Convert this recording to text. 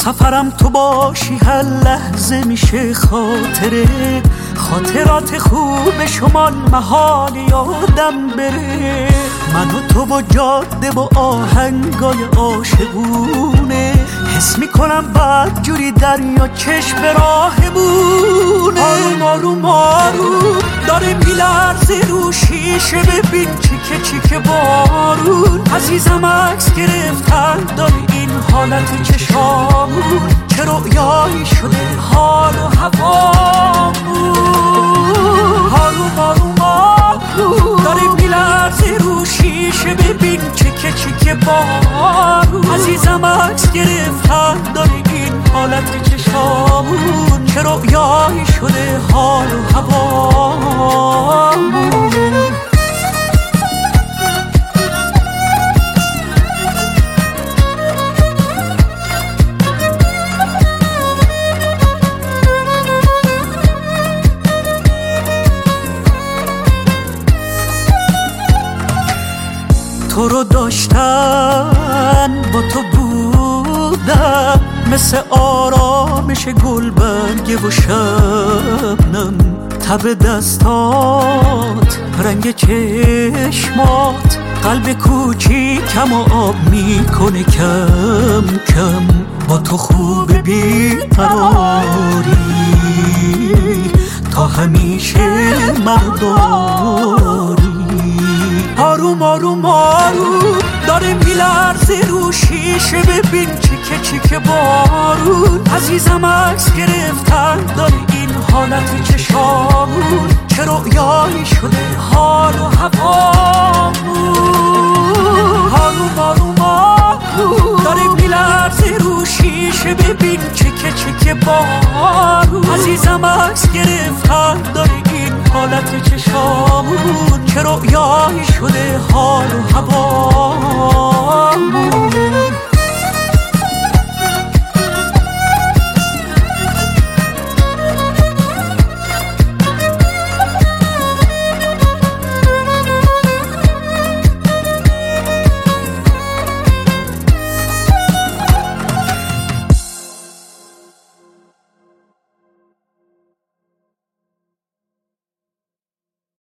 سفرم تو باشی هر لحظه میشه خاطره، خاطرات خوب شمال محال یادم بره. من و تو با جاده با آهنگای عاشقونه، حس میکنم بعد جوری دریا چشم راهمونه. آروم آروم آروم داره میلرزه رو شیشه، ببین چیکه چیکه بارون. عزیزم عکس گرفتن داره این حالت چشامون، چه رویایی شده حال و هوامون. آروم آروم آروم داره میلرزه رو شیشه، ببین چیکه چیکه بارون. عزیزم عکس گرفتن داره این حالت چشامون، چه رویایی شده حال و هوامون. تو رو داشتن با تو بودم، مثل آرامش گلبرگ و شبنم. تب دستات، رنگ چشمات، قلب کوچیکم و آب میکنه کم کم. با تو خوب بیقراری، تا همیشه مرداری. آروم آروم آروم داره میلرزه رو شیشه، ببین چیکه چیکه بارون. عزیزم عکس گرفتن داره این حالت چشامون، چه رویایی شده حال و هوامون. آروم آروم آروم داره میلرزه رو شیشه، ببین چیکه چیکه بارون. عزیزم عکس گرفتن داره این حالت چشامون، چه رویایی شده